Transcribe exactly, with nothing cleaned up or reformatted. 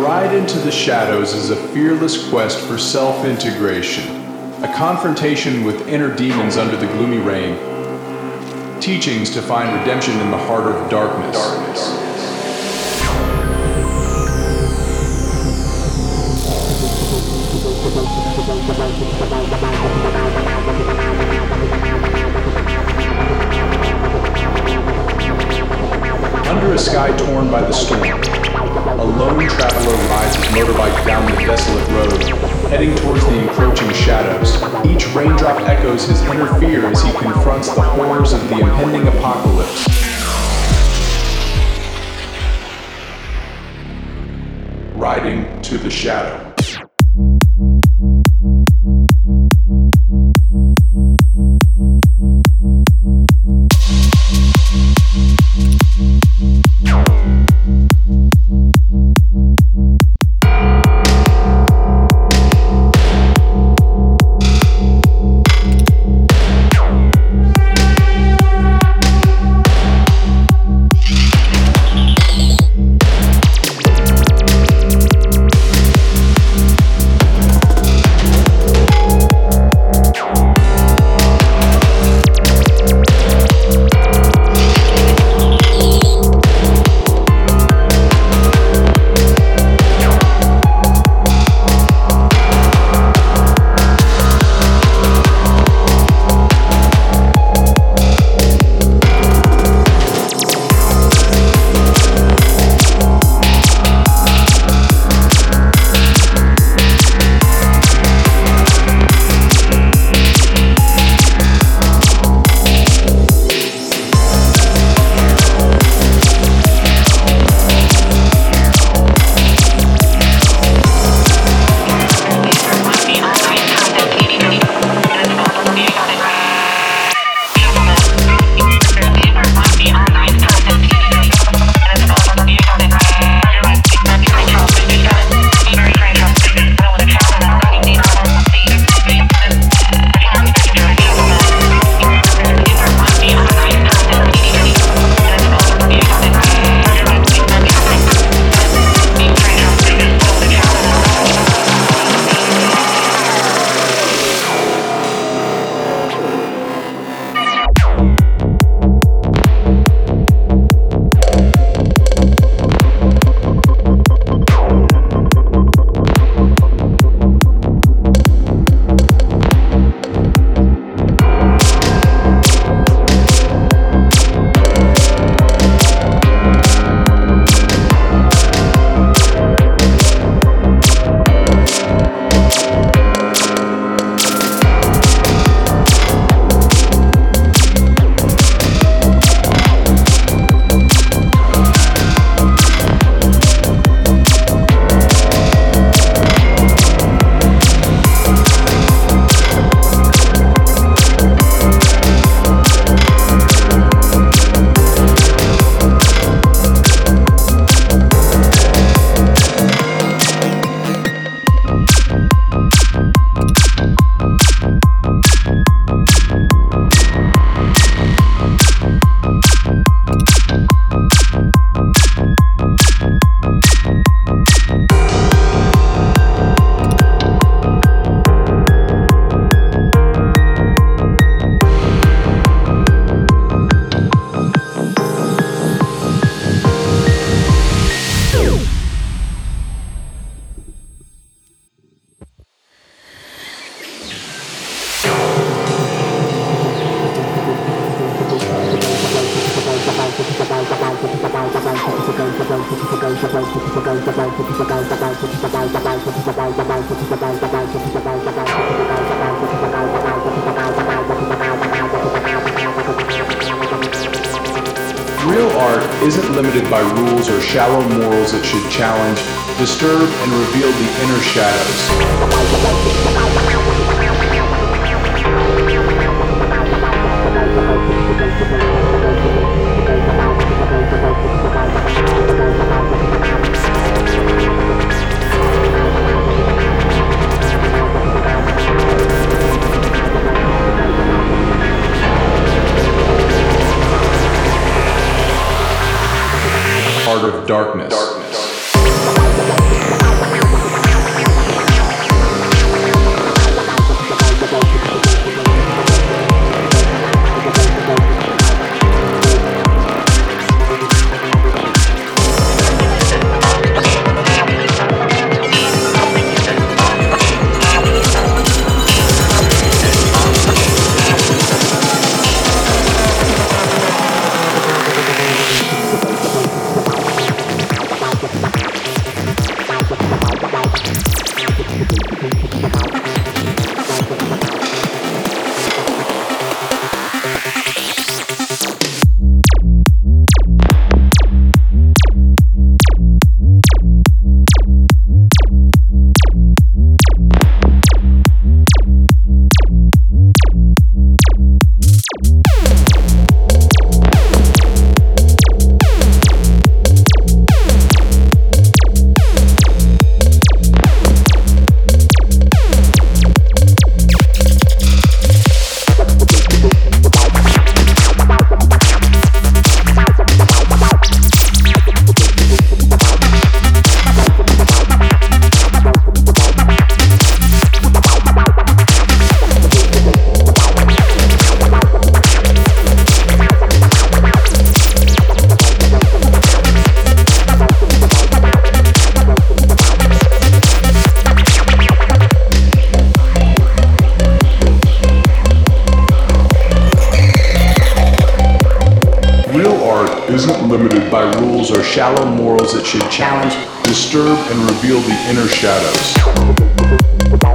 ride into the shadows is a fearless quest for self-integration, a confrontation with inner demons under the gloomy rain, teachings to find redemption in the heart of darkness. darkness. Under a sky torn by the storm, a lone traveler rides his motorbike down the desolate road, heading towards the encroaching shadows. Each raindrop echoes his inner fear as he confronts the horrors of the impending apocalypse. Riding to the shadow. Real art isn't limited by rules or shallow morals. It should challenge, disturb, and reveal the inner shadows. Heart of darkness. darkness. limited by rules or shallow morals that should challenge, disturb, and reveal the inner shadows.